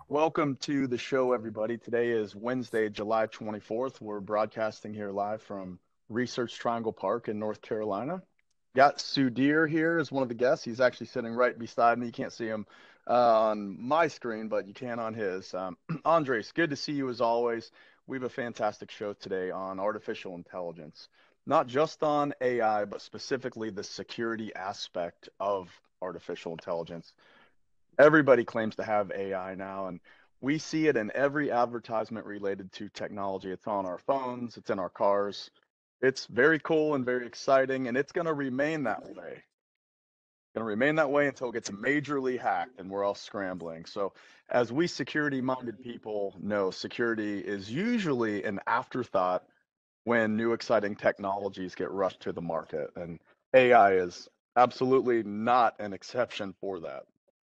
Welcome to the show, everybody. Today is Wednesday, July 24th. We're broadcasting here live from Research Triangle Park in North Carolina. Got Sudhir here as one of the guests. He's actually sitting right beside me. You can't see him on my screen, but you can on his. Andres, good to see you as always. We have a fantastic show today on artificial intelligence, not just on AI, but specifically the security aspect of artificial intelligence. Everybody claims to have AI now, and we see it in every advertisement related to technology. It's on our phones, it's in our cars. It's very cool and very exciting, and it's going to remain that way. Going to remain that way until it gets majorly hacked and we're all scrambling. So, as we security minded people know, security is usually an afterthought when new exciting technologies get rushed to the market. And AI is absolutely not an exception for that.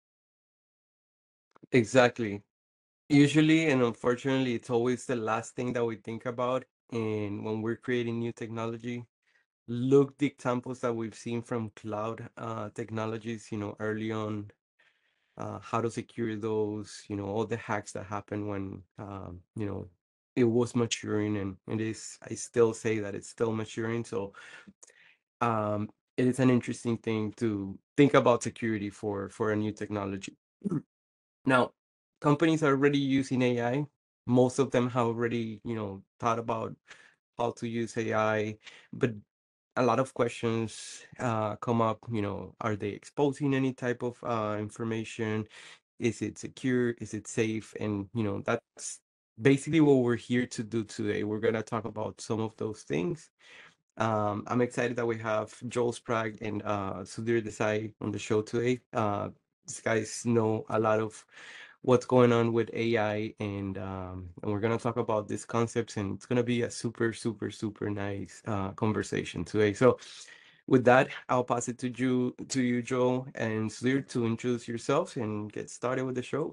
Exactly. Usually and unfortunately, it's always the last thing that we think about. And when we're creating new technology, look the examples that we've seen from cloud technologies, early on, how to secure those, all the hacks that happened when, it was maturing and it is, I still say that it's still maturing. So it is an interesting thing to think about security for a new technology. Now, companies are already using AI. Most of them have already, thought about how to use AI, but a lot of questions come up. Are they exposing any type of information? Is it secure? Is it safe? And that's basically what we're here to do today. We're gonna talk about some of those things. I'm excited that we have Joel Sprague and Sudhir Desai on the show today. These guys know a lot of what's going on with AI, and we're gonna talk about these concepts, and it's gonna be a super, super, super nice conversation today. So, with that, I'll pass it to you, Joel and Sudhir, to introduce yourselves and get started with the show.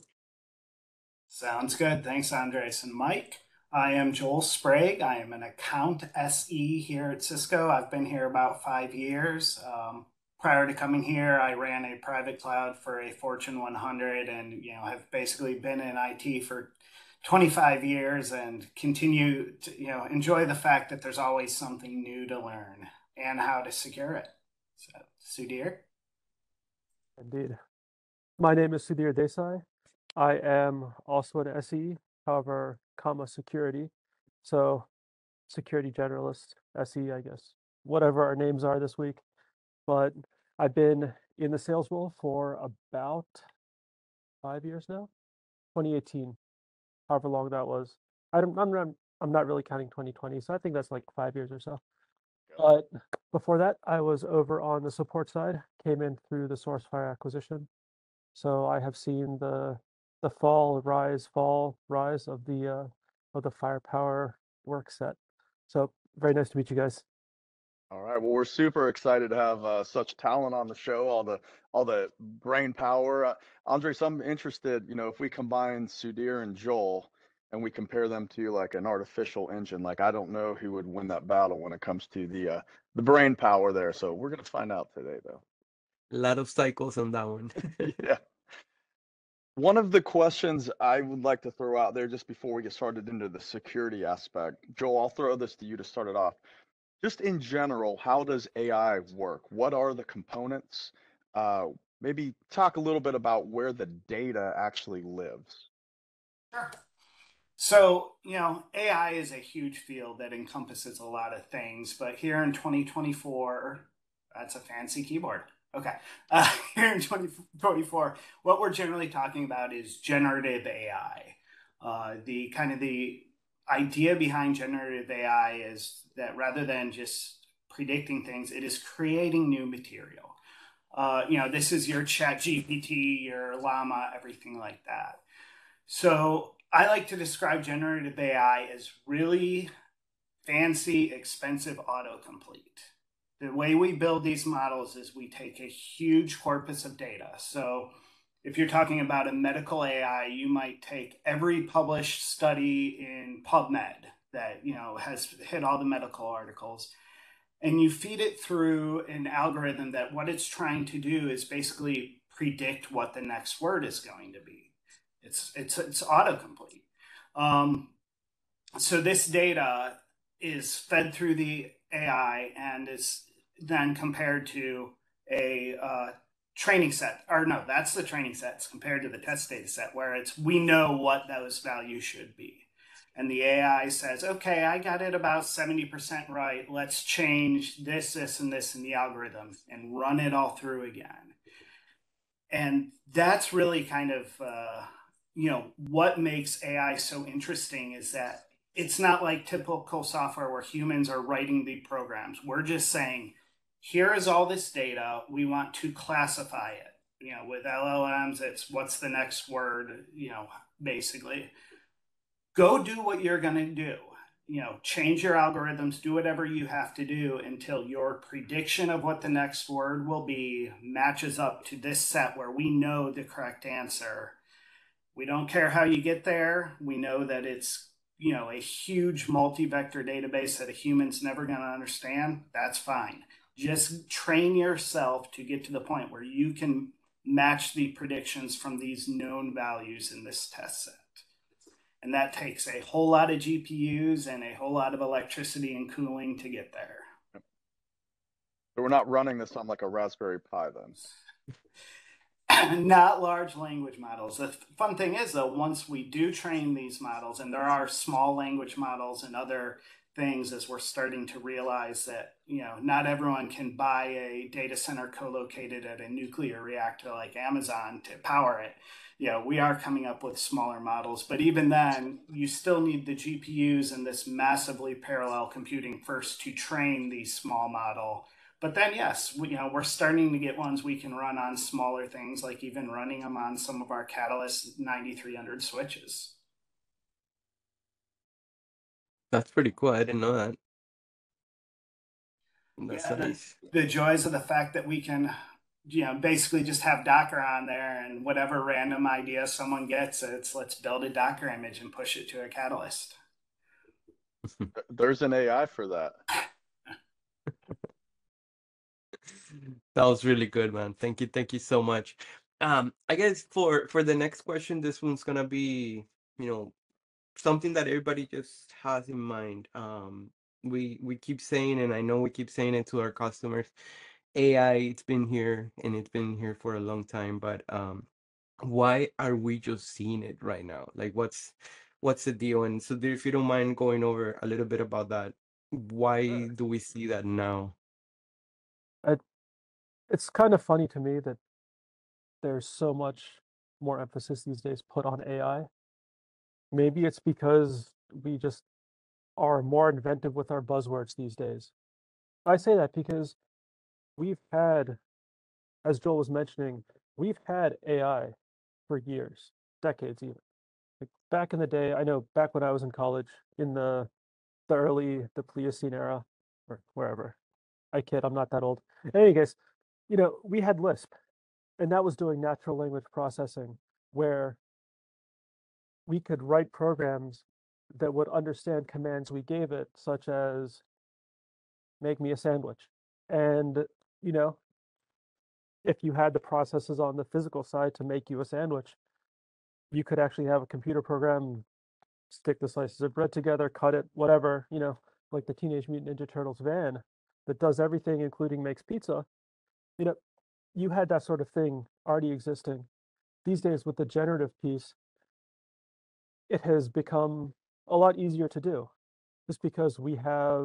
Sounds good. Thanks, Andres and Mike. I am Joel Sprague. I am an account SE here at Cisco. I've been here about 5 years. Prior to coming here, I ran a private cloud for a Fortune 100, and have basically been in IT for 25 years and continue to enjoy the fact that there's always something new to learn and how to secure it. So, Sudhir. Indeed. My name is Sudhir Desai. I am also an SE, however, comma security. So security generalist, SE, I guess, whatever our names are this week. But I've been in the sales role for about 5 years now, 2018, however long that was. I'm not really counting 2020, so I think that's like 5 years or so. But before that, I was over on the support side, came in through the SourceFire acquisition. So I have seen the fall, rise of the firepower work set. So very nice to meet you guys. All right. Well, we're super excited to have such talent on the show. All the brain power. Andres, I'm interested. If we combine Sudhir and Joel, and we compare them to like an artificial engine, like I don't know who would win that battle when it comes to the brain power there. So we're gonna find out today, though. A lot of cycles on that one. Yeah. One of the questions I would like to throw out there just before we get started into the security aspect, Joel, I'll throw this to you to start it off. Just in general, how does AI work? What are the components? Uh, Maybe talk a little bit about where the data actually lives. Sure. So, AI is a huge field that encompasses a lot of things, but here in 2024, that's a fancy keyboard. Okay. Here in 2024, what we're generally talking about is generative AI. The idea behind generative AI is that rather than just predicting things, it is creating new material. This is your Chat GPT, your Llama, everything like that. So I like to describe generative AI as really fancy, expensive autocomplete. The way we build these models is we take a huge corpus of data. So if you're talking about a medical AI, you might take every published study in PubMed that has hit all the medical articles, and you feed it through an algorithm that what it's trying to do is basically predict what the next word is going to be. It's autocomplete. So this data is fed through the AI and is then compared to a training set, or no, that's the training sets compared to the test data set, where we know what those values should be. And the AI says, okay, I got it about 70% right. Let's change this, this, and this in the algorithm and run it all through again. And that's really kind of, what makes AI so interesting is that it's not like typical software where humans are writing the programs. We're just saying, here is all this data. We want to classify it. With LLMs, it's what's the next word, basically. Go do what you're going to do. Change your algorithms, do whatever you have to do until your prediction of what the next word will be matches up to this set where we know the correct answer. We don't care how you get there. We know that it's, a huge multi-vector database that a human's never going to understand. That's fine. Just train yourself to get to the point where you can match the predictions from these known values in this test set. And that takes a whole lot of GPUs and a whole lot of electricity and cooling to get there. So we're not running this on like a Raspberry Pi then? Not large language models. The fun thing is, though, once we do train these models, and there are small language models and other things, as we're starting to realize that, not everyone can buy a data center co-located at a nuclear reactor like Amazon to power it. We are coming up with smaller models, but even then, you still need the GPUs and this massively parallel computing first to train the small model. But then, yes, we're starting to get ones we can run on smaller things, like even running them on some of our Catalyst 9300 switches. That's pretty cool. I didn't know that. That's Yeah, nice. the joys of the fact that we can, basically just have Docker on there, and whatever random idea someone gets, let's build a Docker image and push it to a Catalyst. There's an AI for that. That was really good, man. Thank you so much. I guess for the next question, this one's gonna be, something that everybody just has in mind. We keep saying, and I know we keep saying it to our customers, AI, it's been here and it's been here for a long time, but why are we just seeing it right now? Like, what's the deal? And so, if you don't mind going over a little bit about that, why do we see that now? It's kind of funny to me that there's so much more emphasis these days put on AI. Maybe it's because we just are more inventive with our buzzwords these days. I say that because we've had, as Joel was mentioning, we've had AI for years, decades even. Like back in the day, I know back when I was in college, in the the Pliocene era, or wherever. I kid, I'm not that old. In any case, we had Lisp, and that was doing natural language processing, where we could write programs that would understand commands we gave it, such as make me a sandwich. And, you know, if you had the processes on the physical side to make you a sandwich, you could actually have a computer program stick the slices of bread together, cut it, whatever, like the Teenage Mutant Ninja Turtles van that does everything, including makes pizza. You know, you had that sort of thing already existing. These days, with the generative piece, it has become a lot easier to do just because we have,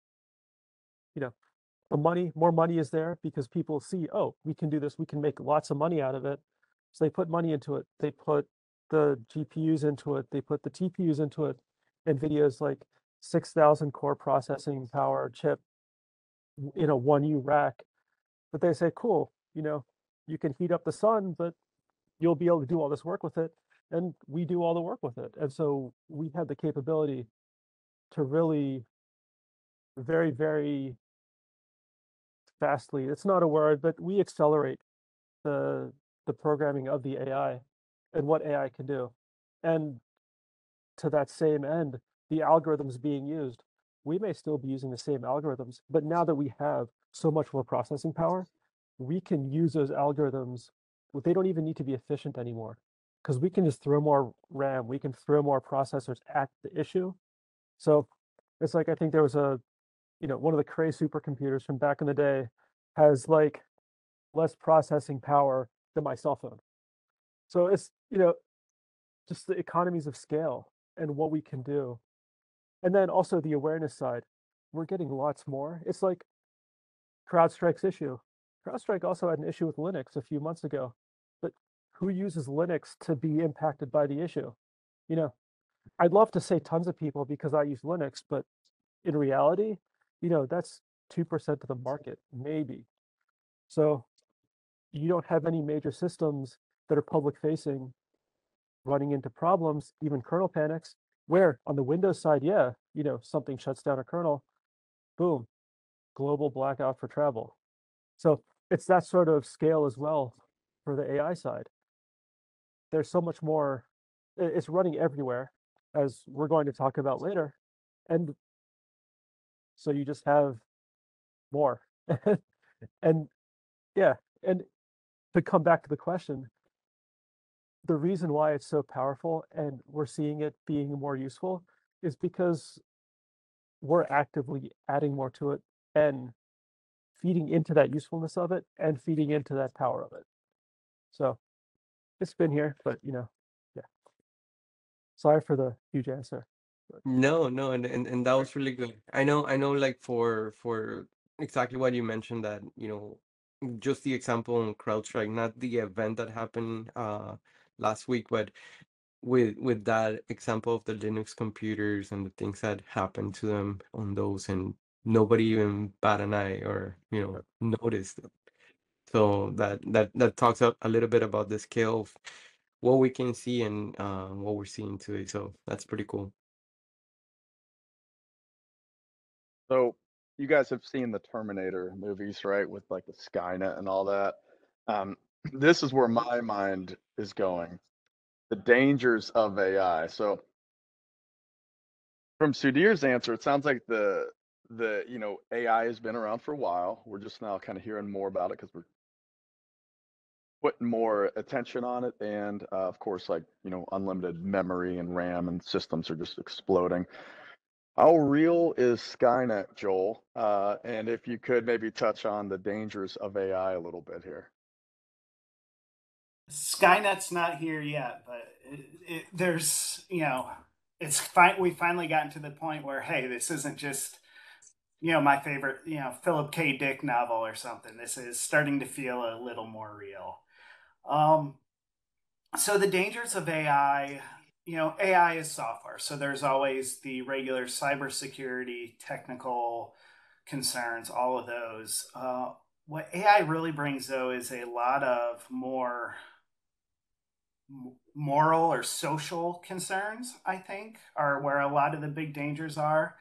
more money is there because people see, oh, we can do this, we can make lots of money out of it. So they put money into it. They put the GPUs into it. They put the TPUs into it. NVIDIA's like 6,000 core processing power chip in a 1U rack. But they say, cool, you can heat up the sun, but you'll be able to do all this work with it. And we do all the work with it. And so we have the capability to really very, very fastly, it's not a word, but we accelerate the programming of the AI and what AI can do. And to that same end, the algorithms being used, we may still be using the same algorithms, but now that we have so much more processing power, we can use those algorithms. They don't even need to be efficient anymore. because we can just throw more RAM, we can throw more processors at the issue. So it's like, I think there was one of the Cray supercomputers from back in the day has like less processing power than my cell phone. So it's, just the economies of scale and what we can do. And then also the awareness side, we're getting lots more. It's like CrowdStrike's issue. CrowdStrike also had an issue with Linux a few months ago, but who uses Linux to be impacted by the issue? You know, I'd love to say tons of people because I use Linux, but in reality, that's 2% of the market, maybe. So you don't have any major systems that are public facing running into problems, even kernel panics, where on the Windows side, yeah, something shuts down a kernel, boom, global blackout for travel. So it's that sort of scale as well for the AI side. There's so much more, it's running everywhere, as we're going to talk about later. And so you just have more. And yeah, and to come back to the question, the reason why it's so powerful and we're seeing it being more useful is because we're actively adding more to it and feeding into that usefulness of it and feeding into that power of it. So it's been here, but yeah. Sorry for the huge answer. No, no, and that was really good. I know, like for exactly what you mentioned, that just the example on CrowdStrike, not the event that happened last week, but with that example of the Linux computers and the things that happened to them on those, and nobody even bat an eye or noticed it. So that talks a little bit about the scale of what we can see and what we're seeing today. So that's pretty cool. So you guys have seen the Terminator movies, right? With like the Skynet and all that. This is where my mind is going. The dangers of AI. So from Sudhir's answer, it sounds like the AI has been around for a while. We're just now kind of hearing more about it because we're putting more attention on it, and of course, like unlimited memory and RAM and systems are just exploding. How real is Skynet, Joel? And if you could maybe touch on the dangers of AI a little bit here. Skynet's not here yet, but there's, it's fine. We finally gotten to the point where, hey, this isn't just, my favorite, Philip K. Dick novel or something. This is starting to feel a little more real. So the dangers of AI, AI is software. So there's always the regular cybersecurity, technical concerns, all of those. What AI really brings, though, is a lot of more moral or social concerns, I think, are where a lot of the big dangers are.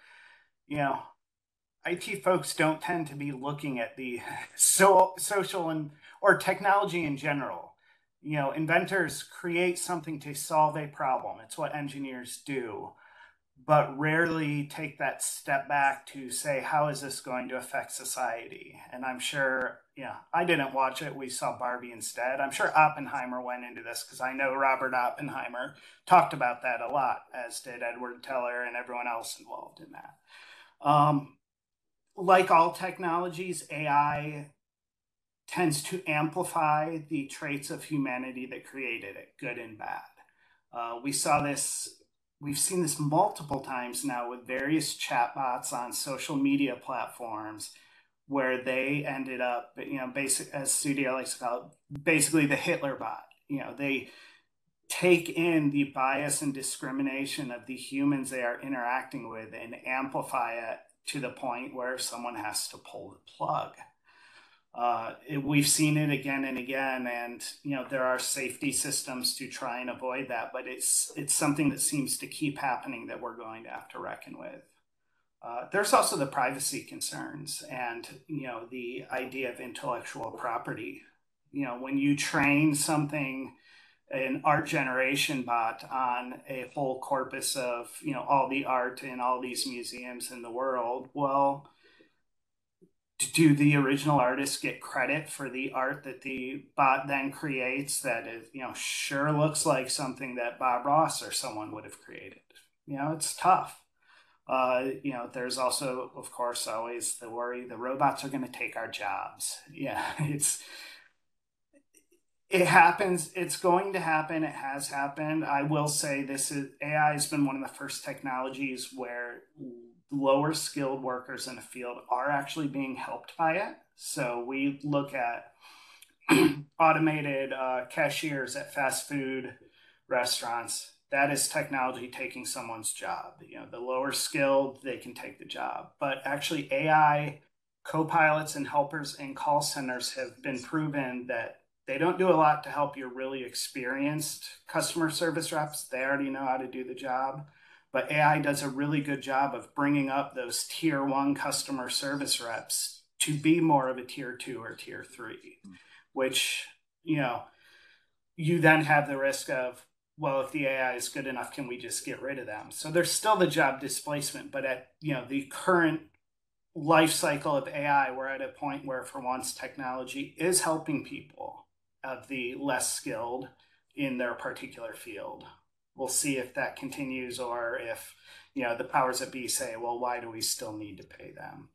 IT folks don't tend to be looking at the social and or technology in general. Inventors create something to solve a problem. It's what engineers do, but rarely take that step back to say, how is this going to affect society? And I'm sure, I didn't watch it. We saw Barbie instead. I'm sure Oppenheimer went into this because I know Robert Oppenheimer talked about that a lot, as did Edward Teller and everyone else involved in that. Like all technologies, AI tends to amplify the traits of humanity that created it, good and bad. We've seen this multiple times now with various chatbots on social media platforms where they ended up, as Sudhir likes to call it, basically the Hitler bot. They take in the bias and discrimination of the humans they are interacting with and amplify it to the point where someone has to pull the plug. We've seen it again and again, and there are safety systems to try and avoid that, but it's something that seems to keep happening that we're going to have to reckon with. There's also the privacy concerns and the idea of intellectual property. When you train something, an art generation bot, on a whole corpus of all the art in all these museums in the world, well, do the original artists get credit for the art that the bot then creates that is, sure looks like something that Bob Ross or someone would have created? It's tough. There's also, of course, always the worry the robots are going to take our jobs. Yeah, it happens. It's going to happen. It has happened. I will say AI has been one of the first technologies where lower skilled workers in the field are actually being helped by it. So we look at automated cashiers at fast food restaurants. That is technology taking someone's job. The lower skilled, they can take the job. But actually, AI co-pilots and helpers in call centers have been proven that they don't do a lot to help your really experienced customer service reps. They already know how to do the job. But AI does a really good job of bringing up those tier 1 customer service reps to be more of a tier 2 or tier 3, which, you then have the risk of, well, if the AI is good enough, can we just get rid of them? So there's still the job displacement, but at, the current life cycle of AI, we're at a point where, for once, technology is helping people of the less skilled in their particular field. We'll see if that continues, or if, the powers that be say, well, why do we still need to pay them?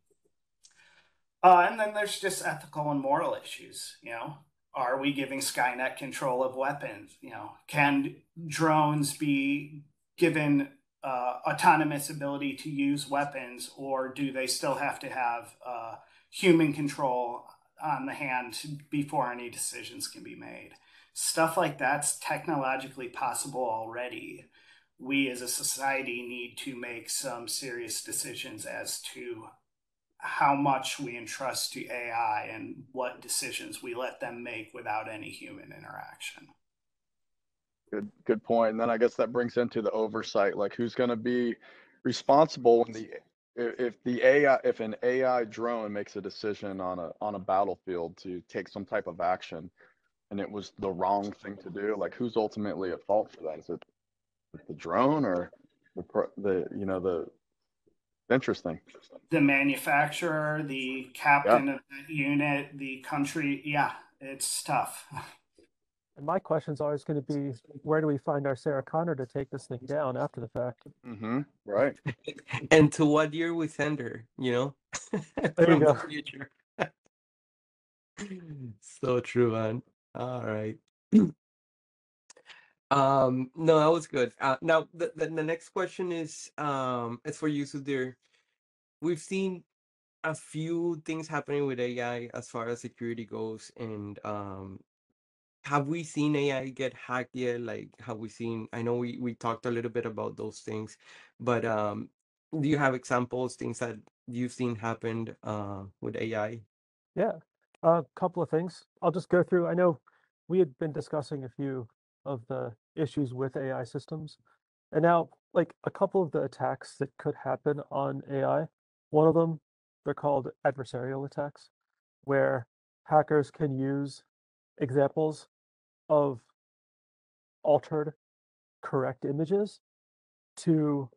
And then there's just ethical and moral issues. Are we giving Skynet control of weapons? Can drones be given autonomous ability to use weapons, or do they still have to have human control on the hand before any decisions can be made? Stuff like that's technologically possible already. We as a society need to make some serious decisions as to how much we entrust to AI and what decisions we let them make without any human interaction. Good point. And then I guess that brings into the oversight, like who's going to be responsible when if an AI drone makes a decision on a battlefield to take some type of action, and it was the wrong thing to do, like who's ultimately at fault for that? Is it the drone or the interesting? The manufacturer, the captain of that unit, the country. Yeah, it's tough. And my question is always going to be, where do we find our Sarah Connor to take this thing down after the fact? Right. And to what year we send her, There from you go. the future. So true, man. All right. No, that was good. Now the next question is for you, Sudhir. We've seen a few things happening with AI as far as security goes, and have we seen AI get hacked yet? Like, have we seen? I know we talked a little bit about those things, but do you have examples, things that you've seen happened with AI? Yeah, a couple of things. I'll just go through. I know we had been discussing a few of the issues with AI systems, and now like a couple of the attacks that could happen on AI. One of them, they're called adversarial attacks, where hackers can use examples of altered correct images to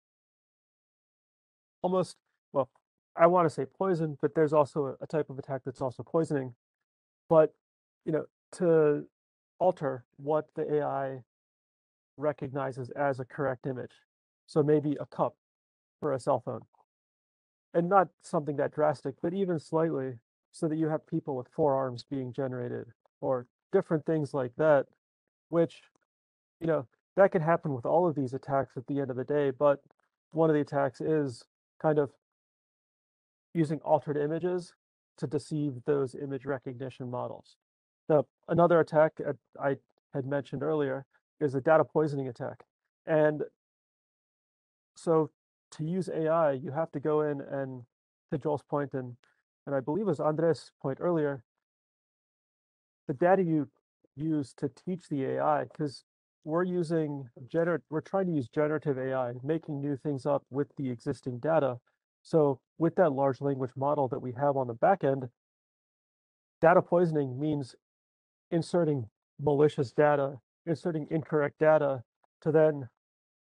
almost, well, I want to say poison, but there's also a type of attack that's also poisoning. But, to alter what the AI recognizes as a correct image. So maybe a cup for a cell phone. And not something that drastic, but even slightly, so that you have people with forearms being generated or different things like that, which, that can happen with all of these attacks at the end of the day. But one of the attacks is kind of using altered images to deceive those image recognition models. Now, another attack I had mentioned earlier is a data poisoning attack. And so to use AI, you have to go in and, to Joel's point, and I believe it was Andres' point earlier, the data you use to teach the AI, because we're trying to use generative AI, making new things up with the existing data. So with that large language model that we have on the back end, data poisoning means inserting malicious data, inserting incorrect data to then,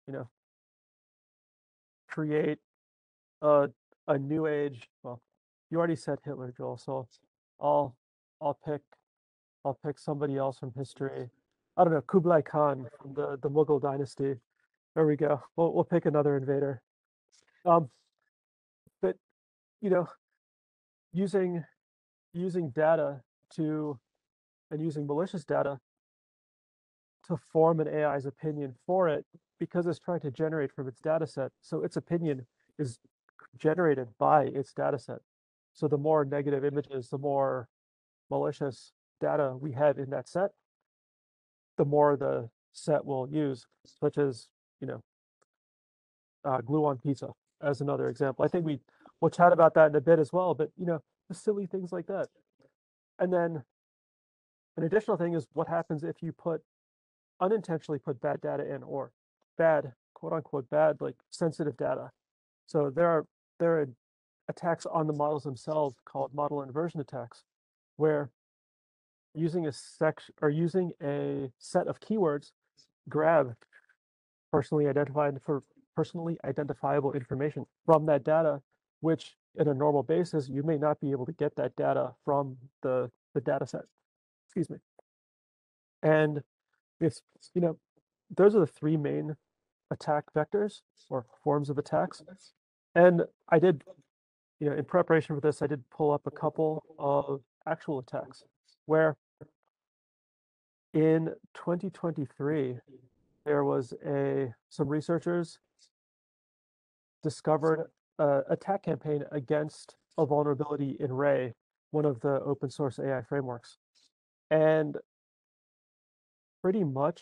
create a new age, well, you already said Hitler, Joel, so I'll I'll pick I'll pick somebody else from history. I don't know, Kublai Khan from the Mughal dynasty. There we go. We'll pick another invader. Um, but you know, using using data to and using malicious data to form an AI's opinion for it because it's trying to generate from its data set. So its opinion is generated by its data set. So the more negative images, the more malicious data we have in that set, the more the set will use, such as, glue on pizza as another example. I think we'll chat about that in a bit as well, but the silly things like that. And then an additional thing is what happens if you unintentionally put bad data in, or bad, quote unquote, bad, like sensitive data. So there are attacks on the models themselves called model inversion attacks, where using a set of keywords grab personally identifiable information from that data, which in a normal basis you may not be able to get that data from the data set. Excuse me. And it's those are the three main attack vectors or forms of attacks. And I did, in preparation for this, I did pull up a couple of actual attacks where in 2023, there was some researchers discovered an attack campaign against a vulnerability in Ray, one of the open source AI frameworks. And pretty much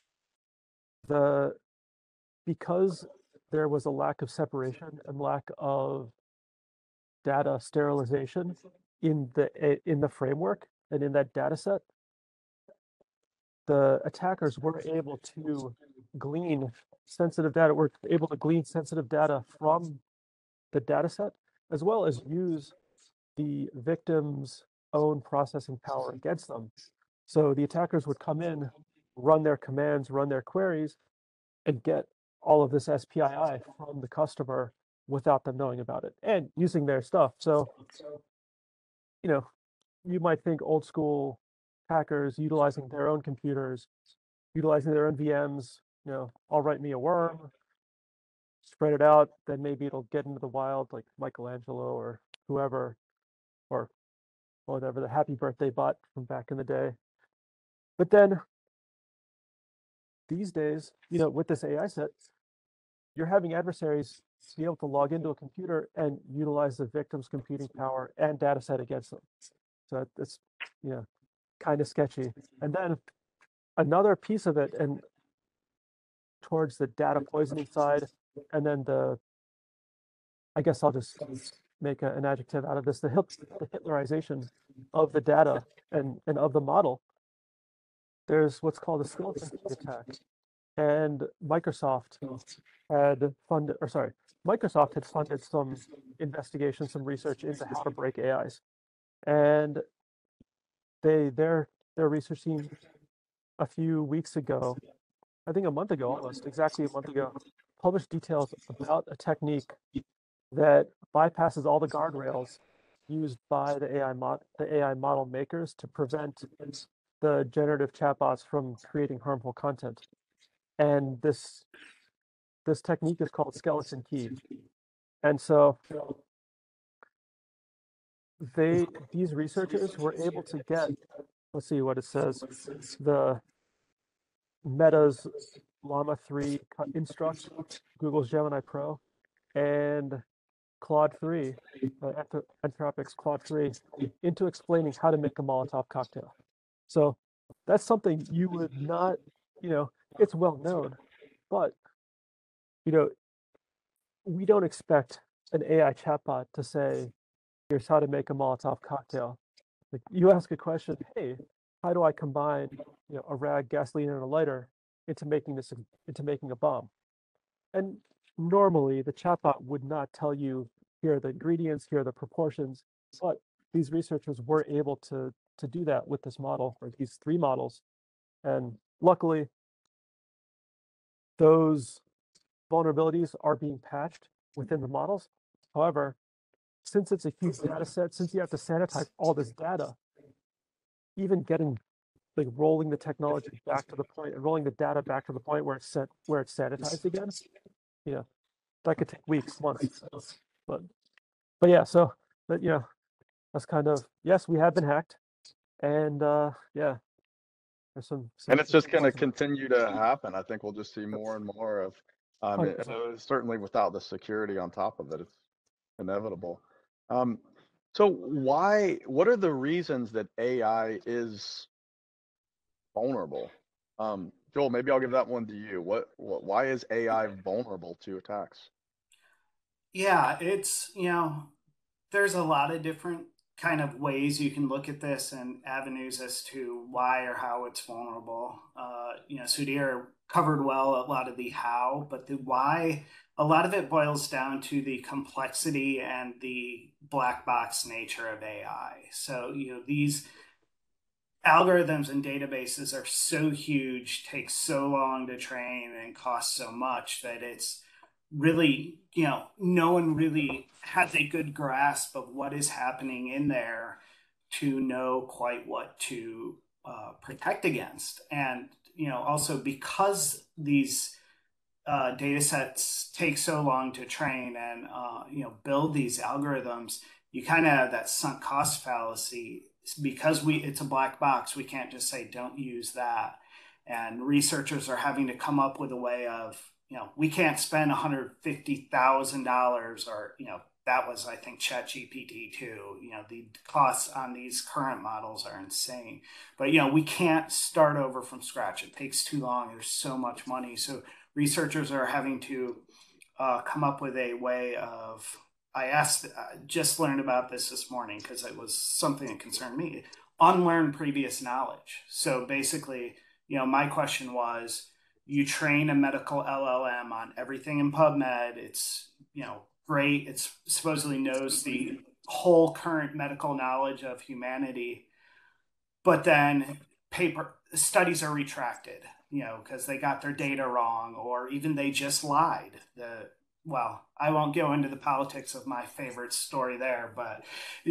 because there was a lack of separation and lack of data sterilization in the framework and in that data set, the attackers were able to glean sensitive data from the data set, as well as use the victim's own processing power against them. So the attackers would come in, run their commands, run their queries, and get all of this SPII from the customer without them knowing about it and using their stuff. So, you might think old school hackers utilizing their own computers, utilizing their own VMs, I'll write me a worm, spread it out, then maybe it'll get into the wild like Michelangelo or whoever, or whatever, the Happy Birthday bot from back in the day. But then these days, with this AI set, you're having adversaries be able to log into a computer and utilize the victim's computing power and data set against them. So it's, kind of sketchy. And then another piece of it, and towards the data poisoning side, and then I guess I'll just make an adjective out of this, the Hitlerization of the data and of the model. There's what's called a skeleton key attack. And Microsoft had funded some investigation, some research into how to break AIs. And their research team a few weeks ago, I think a month ago, almost exactly a month ago, published details about a technique that bypasses all the guardrails used by the AI model makers to prevent the generative chatbots from creating harmful content. And this technique is called skeleton key. And so these researchers were able to get, let's see what it says, the Meta's Llama 3 instruct, Google's Gemini Pro, and Claude 3, Anthropic's Claude 3, into explaining how to make a Molotov cocktail. So that's something you would not, it's well known, but, we don't expect an AI chatbot to say, here's how to make a Molotov cocktail. Like, you ask a question, hey, how do I combine, a rag, gasoline, and a lighter into making a bomb? And normally the chatbot would not tell you, here are the ingredients, here are the proportions, but these researchers were able to do that with this model, or these three models. And luckily, those vulnerabilities are being patched within the models. However, since it's a huge data set, since you have to sanitize all this data, even getting like rolling the technology back to the point and rolling the data back to the point where it's sanitized again, that could take weeks, months. But yeah, so that that's kind of, yes, we have been hacked, and yeah, there's some And it's just going to flaws in it. continue to happen. I think we'll just see more and more of, 100%. certainly without the security on top of it, it's inevitable. So what are the reasons that AI is vulnerable? Joel, maybe I'll give that one to you. Why is AI vulnerable to attacks? Yeah, it's, there's a lot of different kind of ways you can look at this and avenues as to why or how it's vulnerable. Sudhir covered well a lot of the how, but the why, a lot of it boils down to the complexity and the black box nature of AI. So, these algorithms and databases are so huge, take so long to train, and cost so much that it's really, no one really has a good grasp of what is happening in there to know quite what to protect against. And, also because these data sets take so long to train and, build these algorithms, you kind of have that sunk cost fallacy. Because it's a black box, we can't just say don't use that. And researchers are having to come up with a way of, we can't spend $150,000 or, that was, I think, ChatGPT too. The costs on these current models are insane. But, we can't start over from scratch. It takes too long. There's so much money. So researchers are having to come up with a way of, I just learned about this morning because it was something that concerned me. Unlearn previous knowledge. So basically, my question was, you train a medical LLM on everything in PubMed. It's, great. It supposedly knows the whole current medical knowledge of humanity. But then studies are retracted, because they got their data wrong, or even they just lied. Well, I won't go into the politics of my favorite story there, but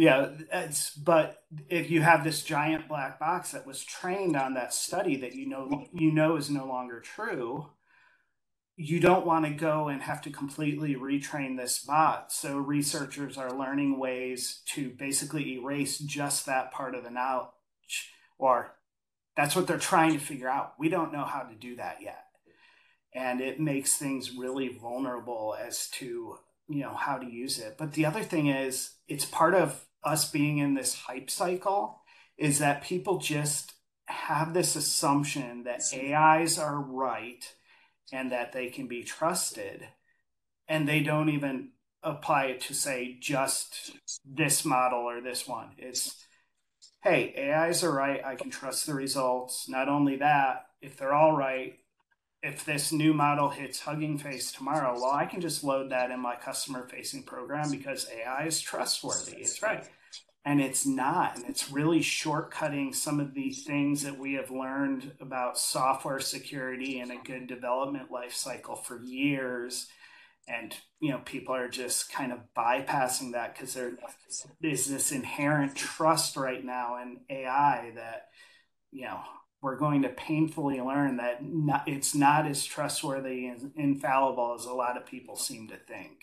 but if you have this giant black box that was trained on that study that is no longer true, you don't want to go and have to completely retrain this bot. So researchers are learning ways to basically erase just that part of the knowledge, or that's what they're trying to figure out. We don't know how to do that yet. And it makes things really vulnerable as to, how to use it. But the other thing is, it's part of us being in this hype cycle, is that people just have this assumption that AIs are right and that they can be trusted. And they don't even apply it to say just this model or this one. It's, hey, AIs are right. I can trust the results. Not only that, if they're all right, if this new model hits Hugging Face tomorrow, well, I can just load that in my customer-facing program because AI is trustworthy. It's right. And it's not. And it's really shortcutting some of the things that we have learned about software security and a good development life cycle for years. And, people are just kind of bypassing that because there is this inherent trust right now in AI that, we're going to painfully learn that it's not as trustworthy and infallible as a lot of people seem to think.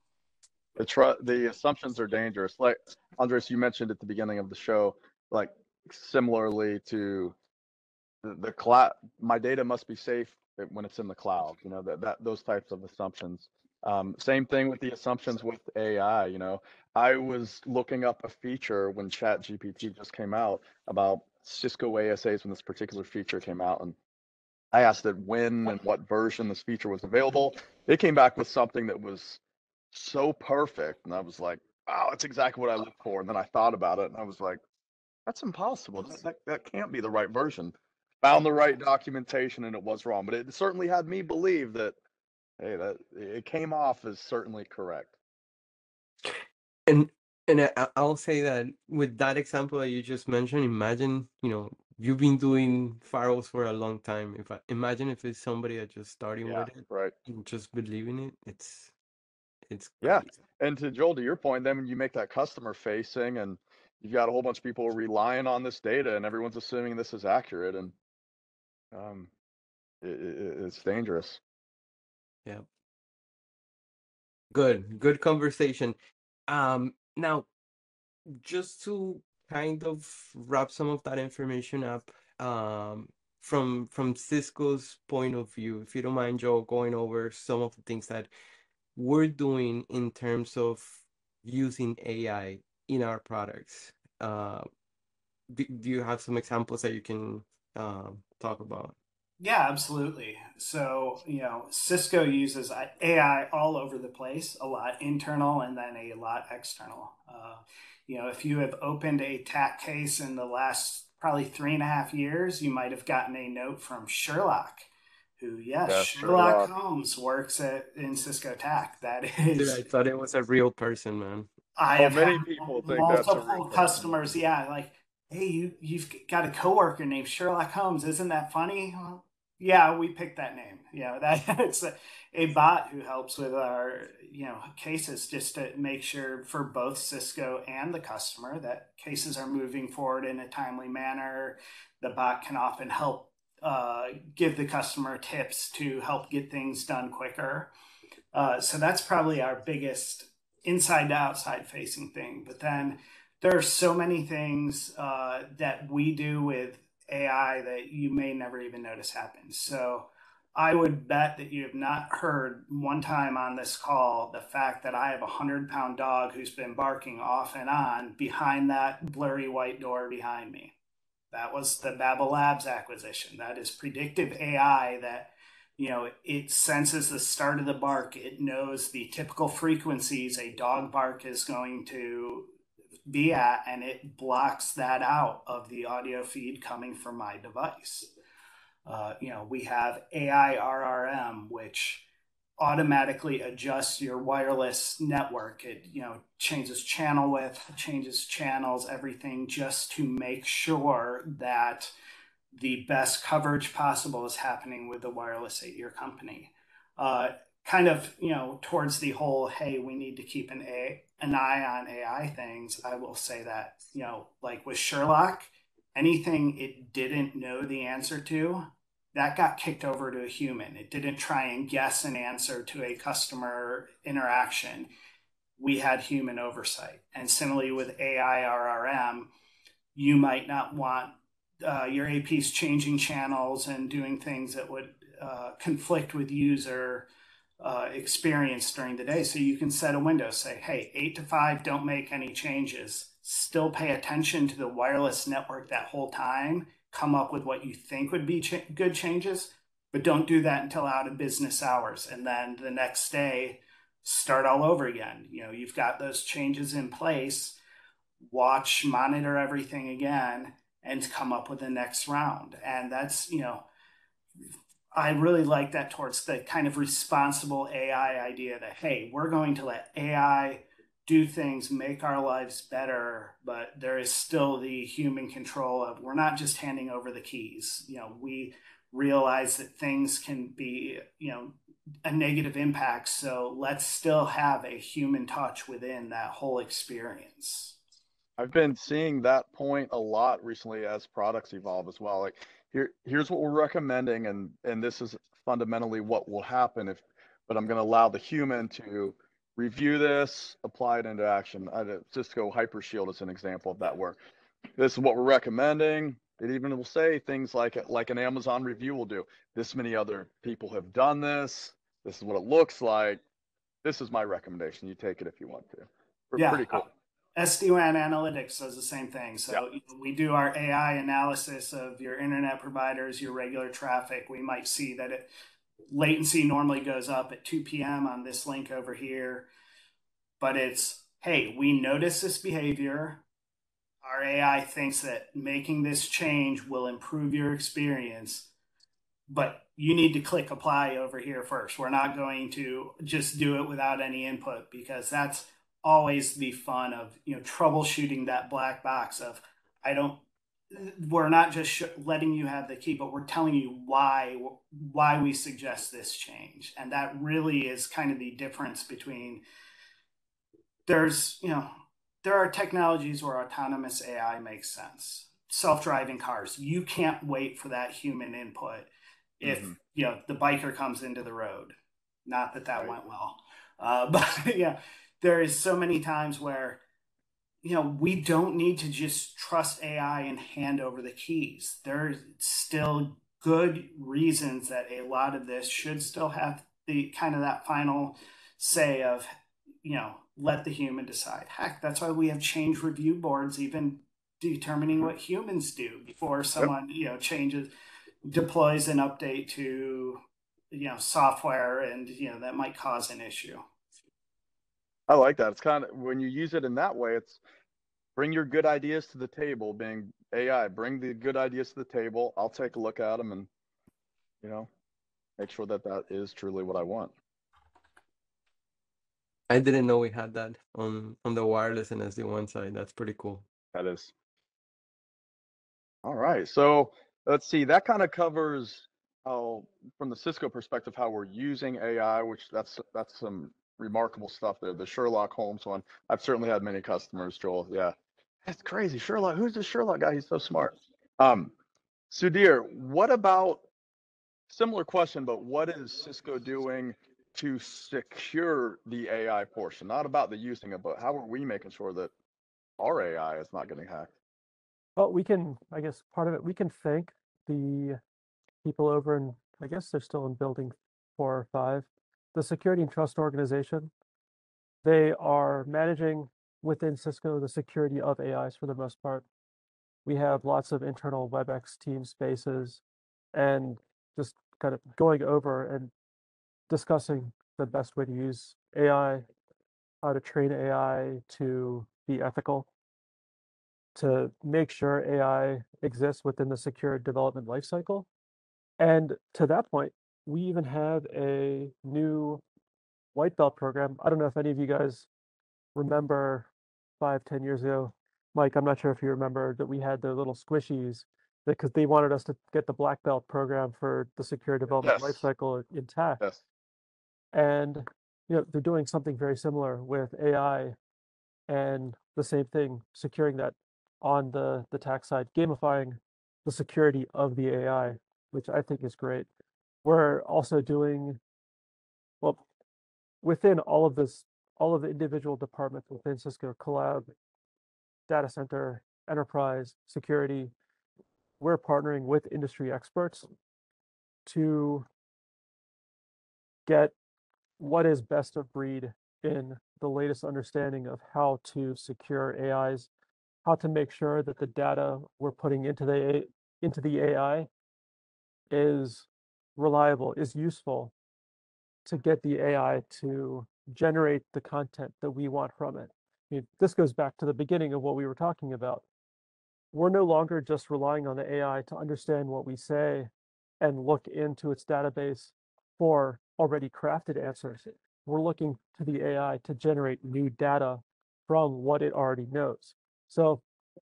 The assumptions are dangerous. Like Andres, you mentioned at the beginning of the show, like similarly to the cloud, my data must be safe when it's in the cloud. Those types of assumptions. Same thing with the assumptions with AI. I was looking up a feature when ChatGPT just came out about Cisco ASAs when this particular feature came out, and I asked it when and what version this feature was available. It came back with something that was so perfect, and I was like, "Wow, that's exactly what I looked for." And then I thought about it, and I was like, "That's impossible. That can't be the right version." Found the right documentation, and it was wrong. But it certainly had me believe that, hey, that it came off as certainly correct. And I'll say that with that example that you just mentioned, imagine, you've been doing firewalls for a long time. Imagine if it's somebody that just starting with it Right. and just believing it, it's It's Yeah. crazy. And to Joel, to your point, then when you make that customer facing and you've got a whole bunch of people relying on this data and everyone's assuming this is accurate, and um, it's dangerous. Yeah. Good conversation. Now, just to kind of wrap some of that information up, from Cisco's point of view, if you don't mind, Joe, going over some of the things that we're doing in terms of using AI in our products. Uh, do you have some examples that you can talk about? Yeah, absolutely. So, Cisco uses AI all over the place, a lot internal and then a lot external. If you have opened a TAC case in the last probably 3.5 years, you might have gotten a note from Sherlock, who, yes, Yes, Sherlock Sherlock. Holmes works in Cisco TAC. That Dude, is, I thought it was a real person, man. I Oh, have had many people think that's a real multiple person. customers. Yeah, like, hey, you've got a coworker named Sherlock Holmes. Isn't that funny? Well, yeah, we picked that name. That it's a bot who helps with our cases, just to make sure for both Cisco and the customer that cases are moving forward in a timely manner. The bot can often help give the customer tips to help get things done quicker. So that's probably our biggest inside to outside facing thing. But then there are so many things that we do with AI that you may never even notice happen. So I would bet that you have not heard one time on this call the fact that I have a 100-pound dog who's been barking off and on behind that blurry white door behind me. That was the Babel Labs acquisition. That is predictive AI that it senses the start of the bark. It knows the typical frequencies a dog bark is going to be at, and it blocks that out of the audio feed coming from my device. We have AI RRM, which automatically adjusts your wireless network. It changes channel width, changes channels, everything, just to make sure that the best coverage possible is happening with the wireless at your company. Kind of, towards the whole, hey, we need to keep an eye on AI things. I will say that, like with Sherlock, anything it didn't know the answer to, that got kicked over to a human. It didn't try and guess an answer to a customer interaction. We had human oversight. And similarly with AI RRM, you might not want your APs changing channels and doing things that would conflict with user experience during the day. So you can set a window, say, hey, 8 to 5, don't make any changes. Still pay attention to the wireless network that whole time. Come up with what you think would be good changes, but don't do that until out of business hours. And then the next day, start all over again. You've got those changes in place. Watch, monitor everything again, and come up with the next round. And that's, I really like that towards the kind of responsible AI idea that, hey, we're going to let AI do things, make our lives better, but there is still the human control of, we're not just handing over the keys. We realize that things can be, a negative impact. So let's still have a human touch within that whole experience. I've been seeing that point a lot recently as products evolve as well. Like here's what we're recommending, and this is fundamentally what will happen but I'm going to allow the human to review this, apply it into action. Cisco Hypershield is an example of that, where this is what we're recommending. It even will say things like an Amazon review will do. This many other people have done this. This is what it looks like. This is my recommendation. You take it if you want to. Yeah. Pretty cool. SD-WAN Analytics does the same thing. So yeah. We do our AI analysis of your internet providers, your regular traffic. We might see that latency normally goes up at 2 p.m. on this link over here. But it's, hey, we notice this behavior. Our AI thinks that making this change will improve your experience. But you need to click apply over here first. We're not going to just do it without any input, because that's always the fun of troubleshooting that black box of, I don't we're not just letting you have the key, but we're telling you why we suggest this change. And that really is kind of the difference between there's, there are technologies where autonomous AI makes sense. Self-driving cars, you can't wait for that human input if the biker comes into the road. Not that that went well, but yeah, there is so many times where we don't need to just trust AI and hand over the keys. There's still good reasons that a lot of this should still have the kind of that final say of, let the human decide. Heck, that's why we have change review boards, even determining what humans do before someone, deploys an update to, software, and, that might cause an issue. I like that. It's kind of, when you use it in that way, it's bring your good ideas to the table, being AI, bring the good ideas to the table. I'll take a look at them and, make sure that that is truly what I want. I didn't know we had that on the wireless and SD-WAN side. That's pretty cool. That is. All right. So let's see. That kind of covers how, from the Cisco perspective, how we're using AI, which that's some remarkable stuff there. The Sherlock Holmes one. I've certainly had many customers, Joel. Yeah. That's crazy. Sherlock. Who's the Sherlock guy? He's so smart. Sudhir, what about, similar question, but what is Cisco doing to secure the AI portion? Not about the using it, but how are we making sure that our AI is not getting hacked? Well, we can, I guess part of it, we can thank the people over in, I guess they're still in building 4 or 5, the Security and Trust Organization. They are managing within Cisco the security of AIs for the most part. We have lots of internal WebEx team spaces and just kind of going over and discussing the best way to use AI, how to train AI to be ethical, to make sure AI exists within the secure development lifecycle. And to that point, we even have a new white belt program. I don't know if any of you guys remember 5-10 years ago, Mike, I'm not sure if you remember that we had the little squishies because they wanted us to get the black belt program for the secure development lifecycle intact. Yes. And they're doing something very similar with AI, and the same thing, securing that on the tax side, gamifying the security of the AI, which I think is great. We're also doing, well, within all of the individual departments within Cisco, collab, data center, enterprise, security, we're partnering with industry experts to get what is best of breed in the latest understanding of how to secure AIs, how to make sure that the data we're putting into the AI is reliable, is useful, to get the AI to generate the content that we want from it. I mean, this goes back to the beginning of what we were talking about. We're no longer just relying on the AI to understand what we say and look into its database for already crafted answers. We're looking to the AI to generate new data from what it already knows. So,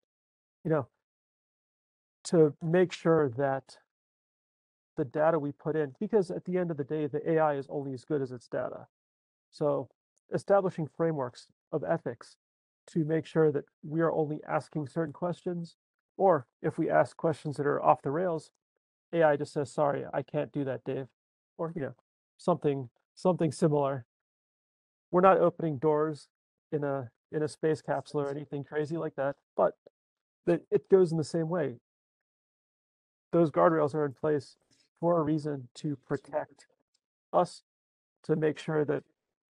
to make sure that the data we put in, because at the end of the day, the AI is only as good as its data. So establishing frameworks of ethics to make sure that we are only asking certain questions, or if we ask questions that are off the rails, AI just says, sorry, I can't do that, Dave, or something similar. We're not opening doors in a space capsule or anything crazy like that, but it goes in the same way. Those guardrails are in place for a reason, to protect us, to make sure that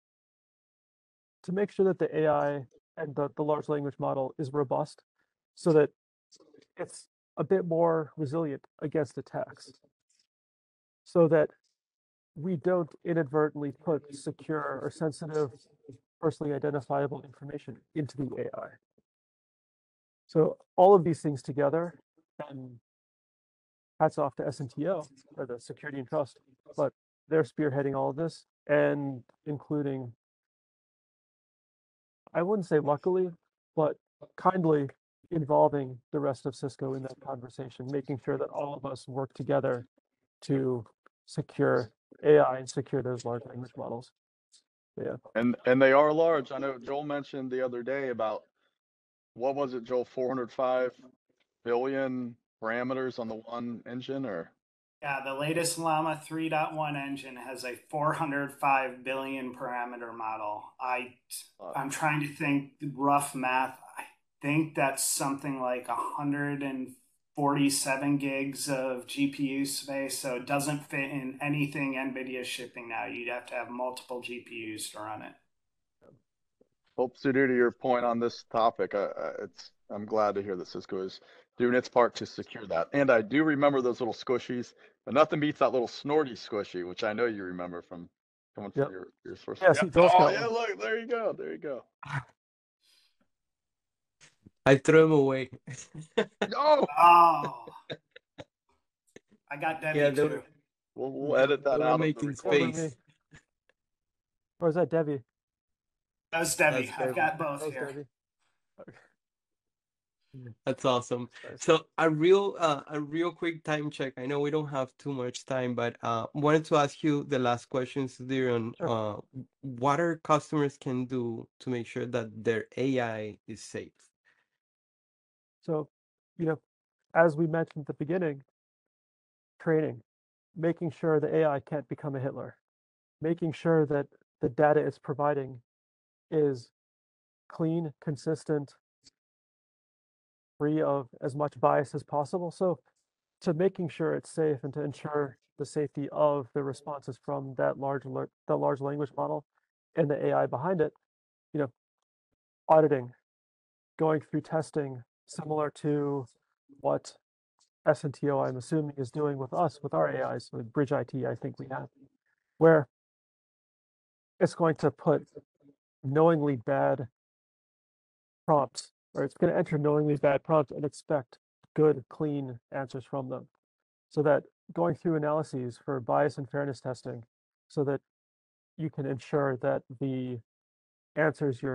the AI and the large language model is robust, so that it's a bit more resilient against attacks, so that we don't inadvertently put secure or sensitive, personally identifiable information into the AI. So all of these things together, and hats off to SNTO, or the Security and Trust, but they're spearheading all of this, and including, I wouldn't say luckily, but kindly, involving the rest of Cisco in that conversation, making sure that all of us work together to secure AI and secure those large language models. Yeah. And they are large. I know Joel mentioned the other day about, what was it, Joel, 405 billion parameters on the one engine, or? Yeah, the latest Llama 3.1 engine has a 405 billion parameter model. I'm trying to think rough math. I think that's something like 147 gigs of GPU space. So it doesn't fit in anything NVIDIA is shipping now. You'd have to have multiple GPUs to run it. Well, Sudhir, to your point on this topic, I'm glad to hear that Cisco is doing its part to secure that. And I do remember those little squishies, but nothing beats that little snorty squishy, which I know you remember from coming from your source. Yeah, see, Joel's got yeah, one. look, there you go. There you go. I threw him away. No! Oh, I got Debbie Yeah, too. We'll edit that they were out of the making recording. space. Or is that Debbie? That was Debbie. That's I've got both That was here. Debbie. Okay. That's awesome. Nice. So a real quick time check. I know we don't have too much time, but wanted to ask you the last question, Sudhir, on Sure. what our customers can do to make sure that their AI is safe. So, as we mentioned at the beginning, training, making sure the AI can't become a Hitler, making sure that the data it's providing is clean, consistent, free of as much bias as possible. So to making sure it's safe and to ensure the safety of the responses from that large language model and the AI behind it, auditing, going through testing, similar to what SNTO, I'm assuming, is doing with us, with our AIs, with Bridge IT, I think we have, where it's going to put knowingly bad prompts, or it's going to enter knowingly bad prompts and expect good, clean answers from them. So that going through analyses for bias and fairness testing, so that you can ensure that the answers you're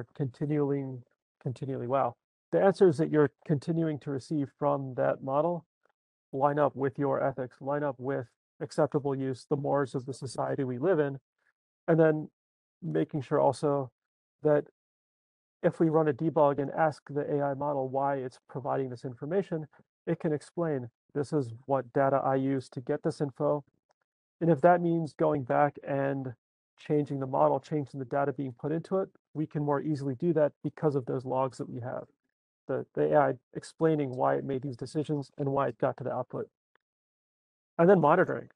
the answers that you're continuing to receive from that model line up with your ethics, line up with acceptable use, the mores of the society we live in, and then making sure also that if we run a debug and ask the AI model why it's providing this information, it can explain, this is what data I use to get this info. And if that means going back and changing the model, changing the data being put into it, we can more easily do that because of those logs that we have. The AI explaining why it made these decisions and why it got to the output. And then monitoring.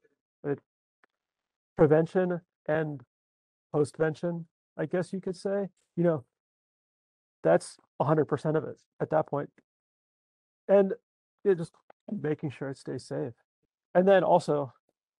Prevention and postvention, I guess you could say, that's 100% of it at that point. And just making sure it stays safe. And then also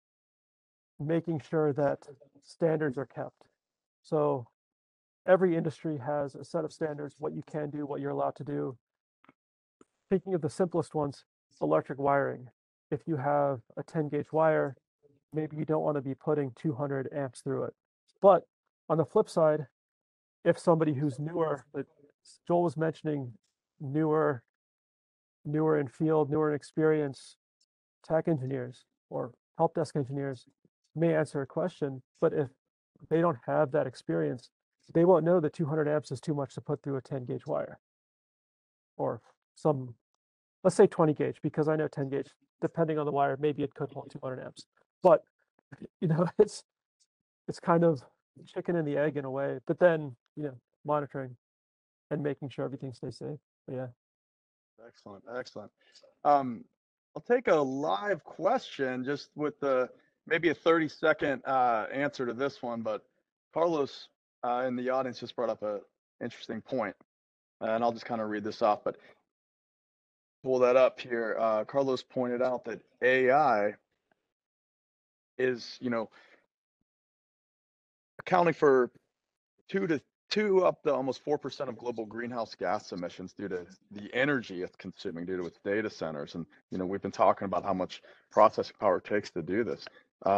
making sure that standards are kept. So every industry has a set of standards, what you can do, what you're allowed to do. Thinking of the simplest ones, electric wiring. If you have a 10 gauge wire, maybe you don't want to be putting 200 amps through it. But on the flip side, if somebody who's newer, like Joel was mentioning, newer in field, newer in experience, tech engineers or help desk engineers may answer a question, but if they don't have that experience, they won't know that 200 amps is too much to put through a 10 gauge wire. Or let's say 20 gauge, because I know 10 gauge, depending on the wire, maybe it could hold 200 amps. But, it's kind of chicken and the egg in a way, but then, monitoring and making sure everything stays safe. But yeah. Excellent. I'll take a live question just with maybe a 30-second answer to this one, but Carlos in the audience just brought up an interesting point, and I'll just kind of read this off, but pull that up here. Carlos pointed out that AI is, accounting for 2 up to almost 4% of global greenhouse gas emissions due to the energy it's consuming due to its data centers. And, we've been talking about how much processing power it takes to do this.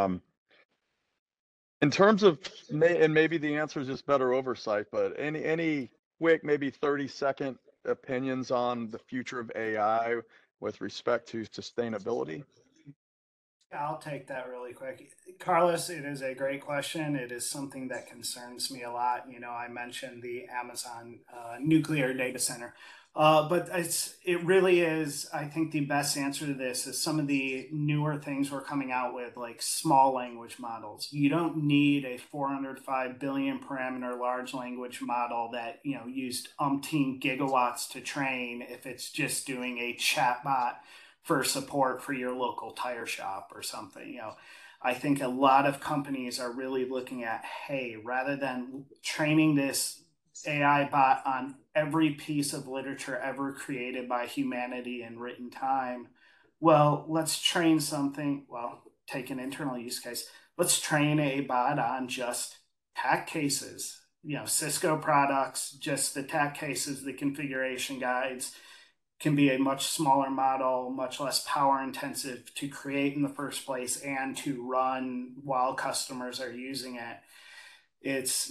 In terms of, and maybe the answer is just better oversight, but any quick, maybe 30-second opinions on the future of AI with respect to sustainability? Yeah, I'll take that really quick. Carlos, it is a great question. It is something that concerns me a lot. I mentioned the Amazon nuclear data center. But it really is, I think the best answer to this is some of the newer things we're coming out with, like small language models. You don't need a 405 billion parameter large language model that, used umpteen gigawatts to train if it's just doing a chatbot for support for your local tire shop or something. I think a lot of companies are really looking at, hey, rather than training this AI bot on every piece of literature ever created by humanity in written time, well, let's train something. Well, take an internal use case. Let's train a bot on just TAC cases, Cisco products, just the TAC cases, the configuration guides. Can be a much smaller model, much less power intensive to create in the first place and to run while customers are using it. It's,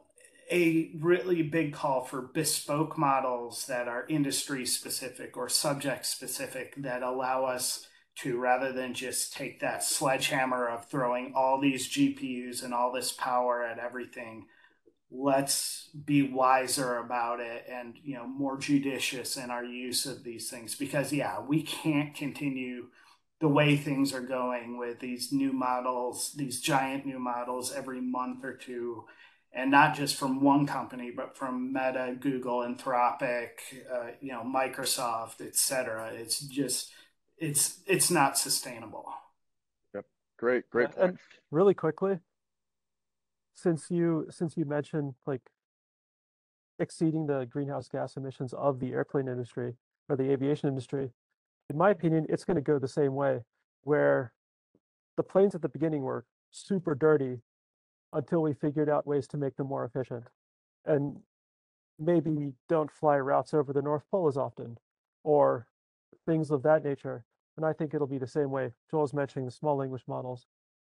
a really big call for bespoke models that are industry specific or subject specific that allow us to, rather than just take that sledgehammer of throwing all these GPUs and all this power at everything, let's be wiser about it and more judicious in our use of these things, because we can't continue the way things are going with these new models, these giant new models every month or two, and not just from one company but from Meta, Google, Anthropic, Microsoft, etc. It's just it's not sustainable. Yep. Great point. And really quickly, since you mentioned like exceeding the greenhouse gas emissions of the airplane industry or the aviation industry, in my opinion, it's going to go the same way, where the planes at the beginning were super dirty until we figured out ways to make them more efficient. And maybe we don't fly routes over the North Pole as often or things of that nature. And I think it'll be the same way. Joel's mentioning the small language models.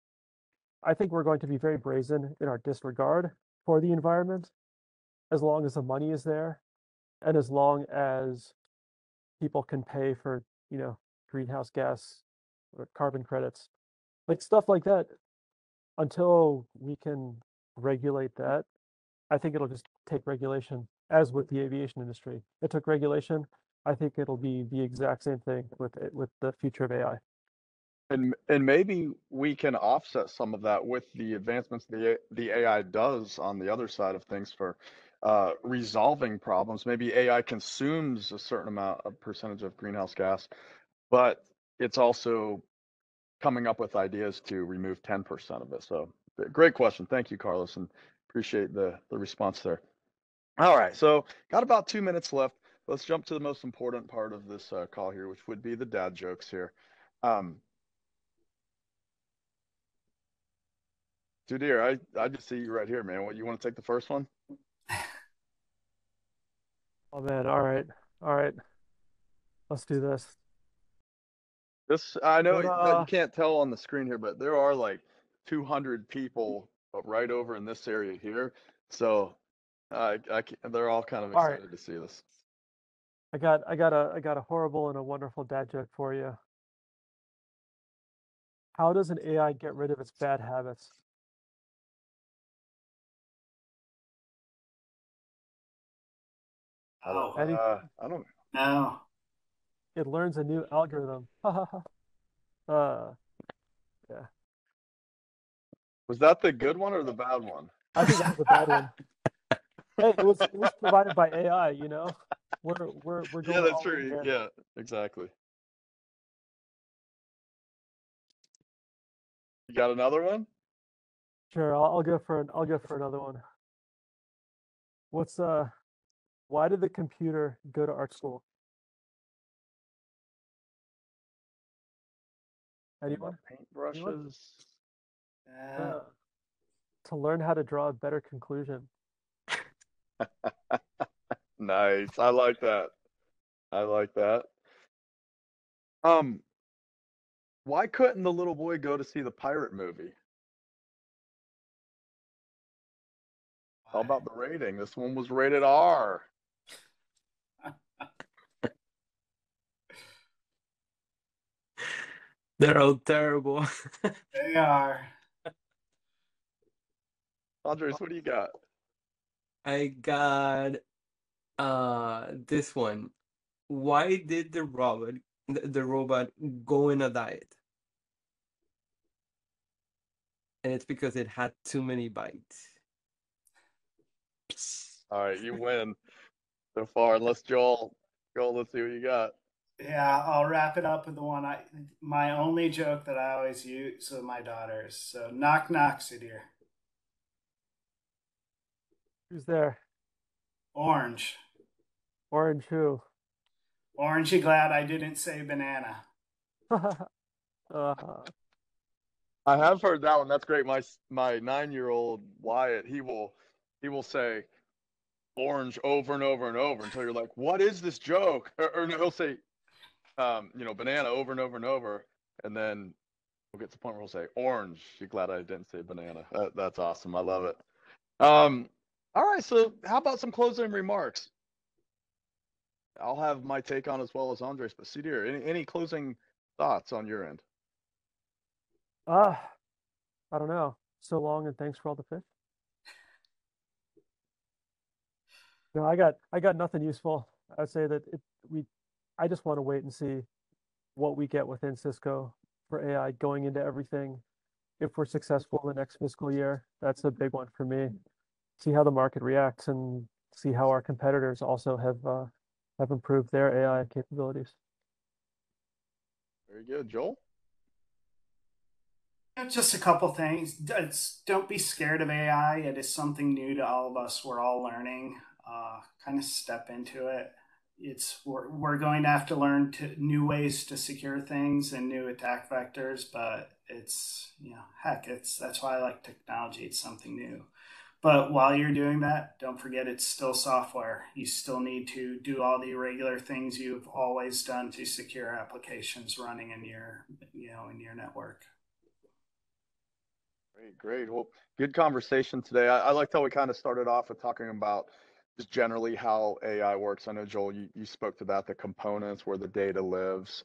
I think we're going to be very brazen in our disregard for the environment as long as the money is there and as long as people can pay for, greenhouse gas or carbon credits, like stuff like that. Until we can regulate that, I think it'll just take regulation, as with the aviation industry. It took regulation. I think it'll be the exact same thing with the future of AI. And maybe we can offset some of that with the advancements the AI does on the other side of things for resolving problems. Maybe AI consumes a certain amount of percentage of greenhouse gas, but it's also coming up with ideas to remove 10% of it. So great question. Thank you, Carlos, and appreciate the response there. All right, so got about 2 minutes left. Let's jump to the most important part of this call here, which would be the dad jokes here. Sudhir, I just see you right here, man. What, you want to take the first one? Oh man, all right. Let's do this. This, I know But, that you can't tell on the screen here, but there are like 200 people right over in this area here. So they're all kind of all right. excited to see this. I got a horrible and a wonderful dad joke for you. How does an AI get rid of its bad habits? Oh, I don't. no. It learns a new algorithm. Ha ha ha. Yeah. Was that the good one or the bad one? I think that was a bad one. Hey, it was provided by AI, We're going Yeah, that's all in true. here. Yeah, exactly. You got another one? Sure, I'll go for another one. Why did the computer go to art school? Anyone? Paintbrushes. To learn how to draw a better conclusion. Nice. I like that. Why couldn't the little boy go to see the pirate movie? How about the rating? This one was rated R. They're all terrible. They are. Andres, what do you got? I got this one. Why did the robot go in a diet? And it's because it had too many bites. All right, you win so far. Unless Joel, let's see what you got. Yeah, I'll wrap it up with the one my only joke that I always use with my daughters. So knock knock, Sudhir. Who's there? Orange. Orange who? Orange, you glad I didn't say banana? uh, I have heard that one. That's great. My 9-year-old Wyatt, he will say orange over and over and over until you're like, what is this joke? Or no, he'll say, banana over and over and over, and then we'll get to the point where we'll say orange. You're glad I didn't say banana. That's awesome. I love it. All right. So how about some closing remarks? I'll have my take on as well as Andres, but Sudhir, any closing thoughts on your end? I don't know. So long and thanks for all the fish. No, I got nothing useful. I'd say that I just want to wait and see what we get within Cisco for AI going into everything. If we're successful in the next fiscal year, that's a big one for me. See how the market reacts and see how our competitors also have improved their AI capabilities. Very good, Joel. Just a couple things. Don't be scared of AI. It is something new to all of us. We're all learning. Kind of step into it. We're going to have to learn new ways to secure things and new attack vectors. But that's why I like technology. It's something new. But while you're doing that, don't forget it's still software. You still need to do all the regular things you've always done to secure applications running in your network. Great. Well, good conversation today. I liked how we kind of started off with talking about just generally how AI works. I know, Joel, you spoke to that, the components, where the data lives.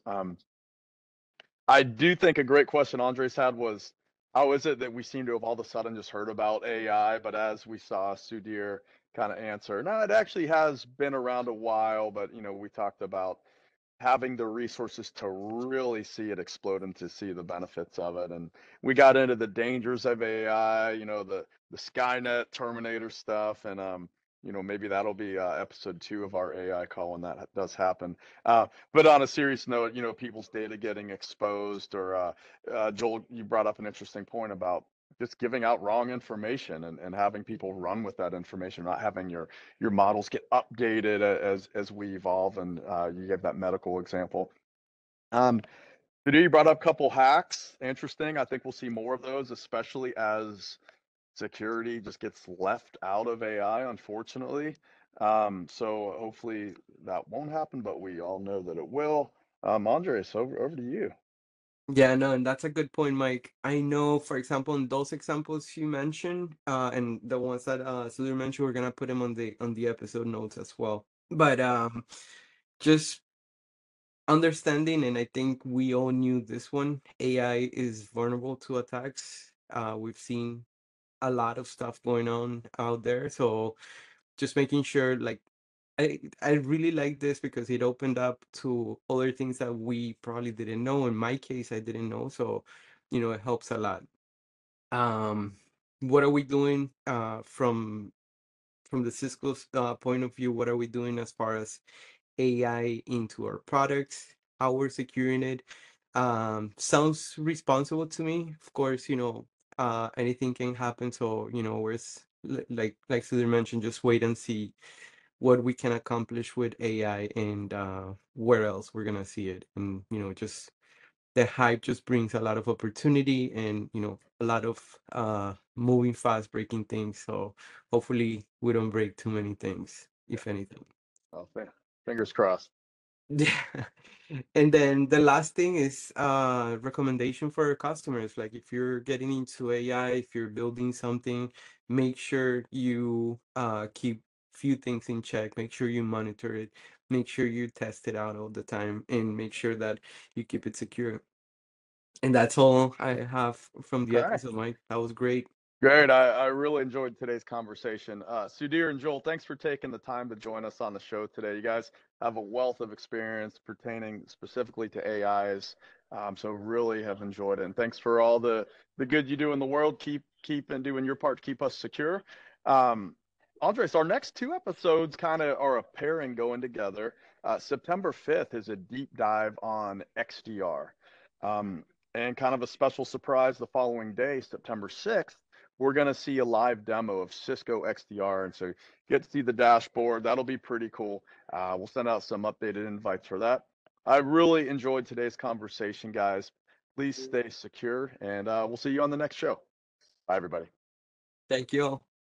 I do think a great question Andres had was, how is it that we seem to have all of a sudden just heard about AI, but as we saw Sudhir kind of answer, no, it actually has been around a while, but we talked about having the resources to really see it explode and to see the benefits of it. And we got into the dangers of AI, the Skynet Terminator stuff. And, maybe that'll be episode 2 of our AI call when that does happen. But on a serious note, people's data getting exposed, or Joel, you brought up an interesting point about just giving out wrong information and having people run with that information, not having your models get updated as we evolve. And you gave that medical example. Today you brought up a couple hacks. Interesting. I think we'll see more of those, especially as security just gets left out of AI, unfortunately. So hopefully that won't happen, but we all know that it will. Andres, over to you. Yeah, no, and that's a good point, Mike. I know, for example, in those examples you mentioned, and the ones that Sudhir mentioned, we're gonna put them on the episode notes as well. But just understanding, and I think we all knew this one, AI is vulnerable to attacks. We've seen a lot of stuff going on out there, so just making sure, like, I really like this because it opened up to other things that we probably didn't know. In my case, I didn't know, so it helps a lot. What are we doing from the Cisco's point of view? What are we doing as far as AI into our products? How we're securing it? Sounds responsible to me. Of course, anything can happen. So like Sudhir mentioned, just wait and see what we can accomplish with AI and where else we're gonna see it. And just the hype just brings a lot of opportunity and a lot of moving fast, breaking things. So hopefully we don't break too many things, if anything. Oh, fingers crossed. Yeah. And then the last thing is recommendation for your customers. Like if you're getting into AI, if you're building something, make sure you keep few things in check. Make sure you monitor it. Make sure you test it out all the time and make sure that you keep it secure. And that's all I have from the Okay. episode, Mike. That was great. Great. I really enjoyed today's conversation. Sudhir and Joel, thanks for taking the time to join us on the show today. You guys have a wealth of experience pertaining specifically to AIs. So really have enjoyed it. And thanks for all the good you do in the world. Keep and doing your part to keep us secure. Andres, our next 2 episodes kind of are a pairing going together. September 5th is a deep dive on XDR. And kind of a special surprise the following day, September 6th, we're going to see a live demo of Cisco XDR. And so you get to see the dashboard. That'll be pretty cool. We'll send out some updated invites for that. I really enjoyed today's conversation, guys. Please stay secure, and we'll see you on the next show. Bye, everybody. Thank you all.